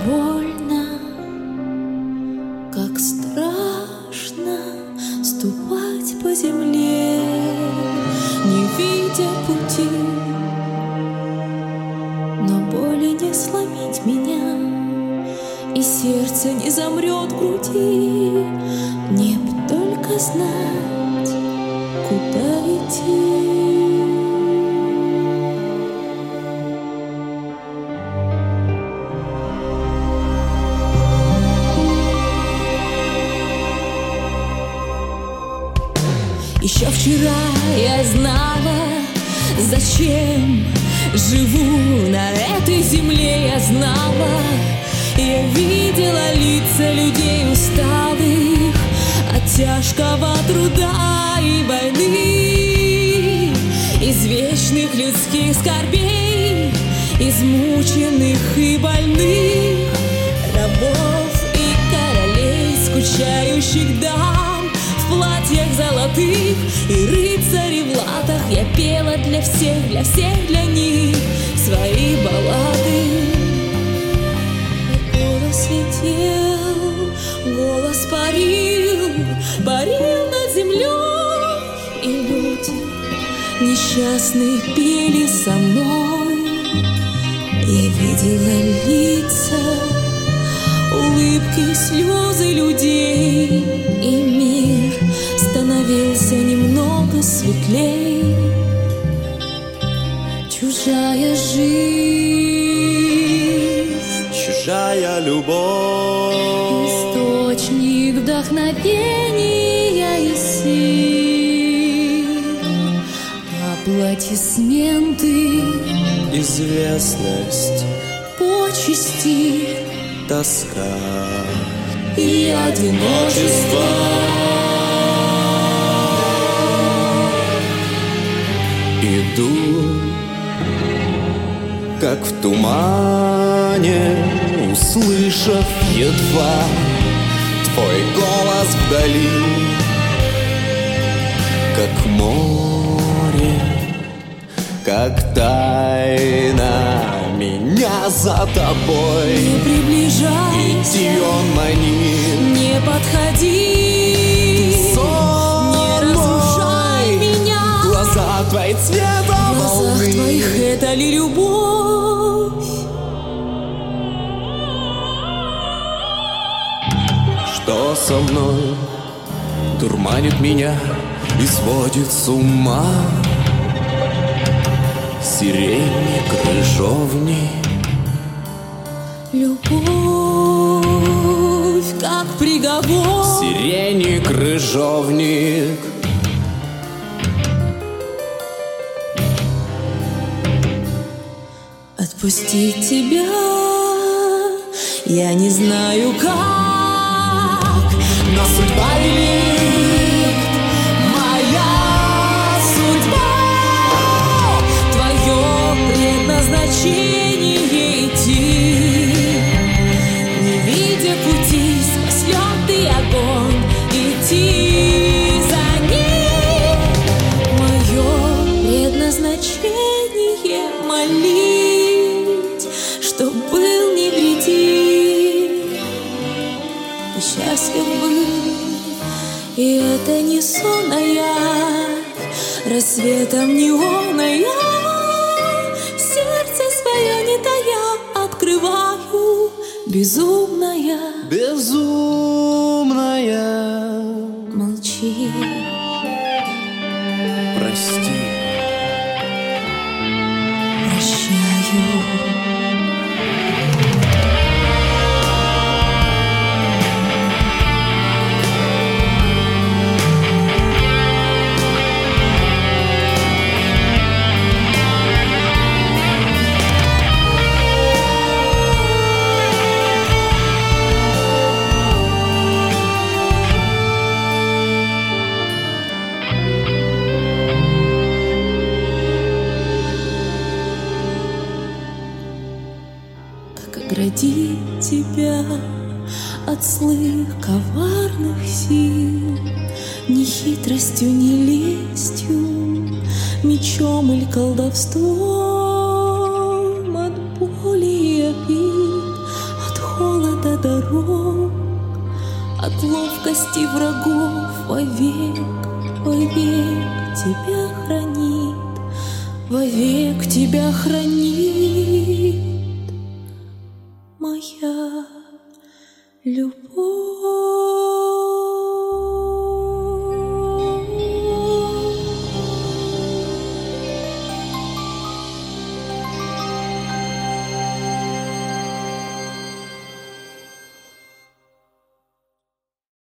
больно, как страшно ступать по земле, не видя пути. Но боли не сломить меня, и сердце не замрет в груди. Мне б только знать, куда идти. Еще вчера я знала, зачем живу на этой земле. Я знала, я видела лица людей усталых от тяжкого труда и войны, из вечных людских скорбей, измученных и больных, рабов и королей, скучающих дам в платьях золотых, и рыцарей в латах. Я пела для всех, для них свои баллады. И голос летел, голос парил, парил над землей, и люди несчастные пели со мной. Я видела лица, улыбки, слезы людей, и мир становился немного светлей. Чужая жизнь, чужая любовь, источник вдохновения и сил, аплодисменты, известность, почести, тоска и одиночество. Иду, как в тумане, услышав едва твой голос вдали, как море, как тайна меня за тобой. Не приближайся, идти он манит, не подходи, не разрушай меня. Глаза твои цвета В глазах волны, твоих это ли любовь? что со мной дурманит меня и сводит с ума. Сирени, крыжовник, Любовь, как приговор. сирени, крыжовник. Отпустить тебя я не знаю как, Но судьба велит, моя судьба, твое предназначение идти, не видя пути сквозь лед и огонь, идти за ним. Мое предназначение молить, чтоб был невредим и счастлив был. И это не сон, а явь, рассветом неоная, сердце свое не тая открываю, безумная. безумная. Молчи, Прости, прощаю. Оградить тебя от злых коварных сил, ни хитростью, ни лестью, мечом или колдовством, от боли и обид, от ловкости врагов вовек, вовек тебя хранит, вовек тебя хранит моя любовь.